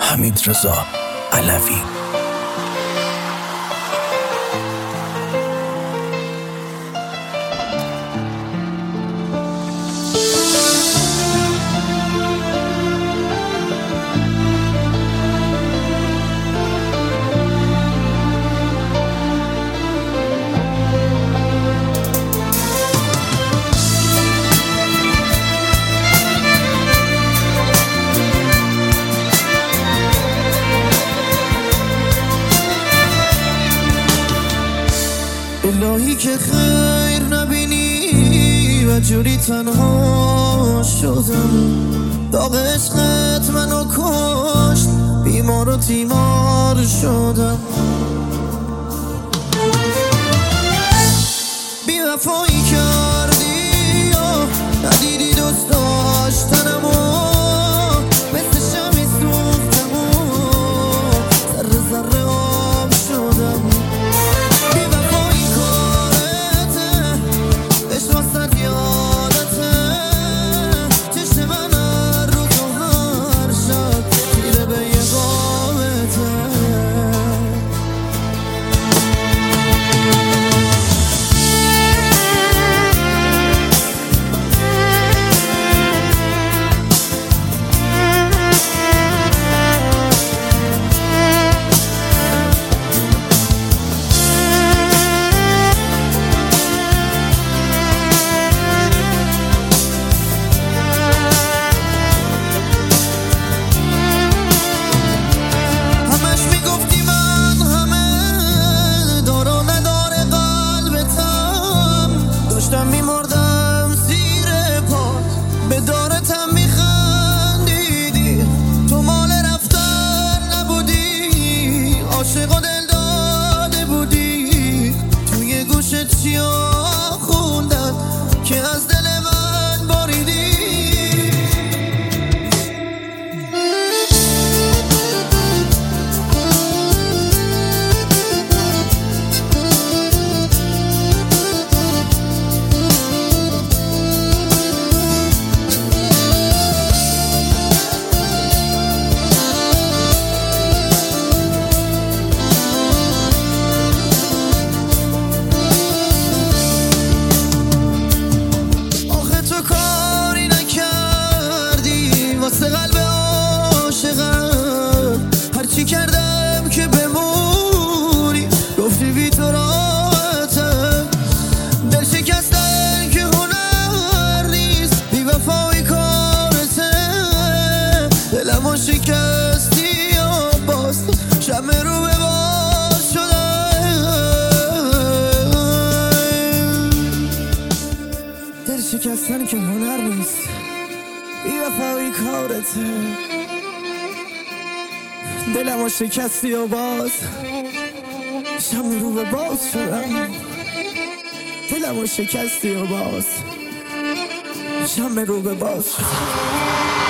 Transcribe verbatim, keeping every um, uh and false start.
حمیدرضا علوی. الهی که خیر نبینی و جوری تنها شدم، داغ عشقت منو کشت، بیمار و تیمار شدم. بی وفایی کردی و ندیدی دوست داشتنم و مثل شمی سوختم و ذره ذره آب شدم. میمردم زیر پات، به دارتم میخندیدی، تو مال رفتن نبودی، عاشق و دل داده بودی. توی گوشت چیا خوندن که از دل من باریدی. واسه قلب عاشقم هرچی کردم که بمونی، گفتی بی تو راحتم. دل شکستن که هنر نیست، بی وفایی کارته. دلمو شکستی و باز شمع رو به باز شدم. دل شکستن که هنر نیست، بی وفایی کارته. دلمو شکستی و باز شمع رو به باز شدم. دلمو شکستی و باز شمع رو به باز شدم.